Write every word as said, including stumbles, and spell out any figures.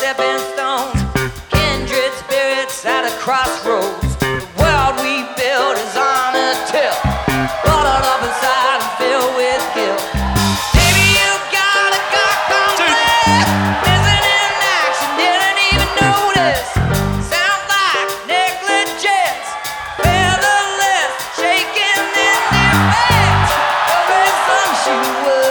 stepping stones, kindred spirits at a crossroads. The world we build is on a tilt, bottled up inside and filled with guilt. Maybe you got a God complex, missing in action, didn't even notice. Sounds like negligence, featherless, shaking in their beds. The assumption was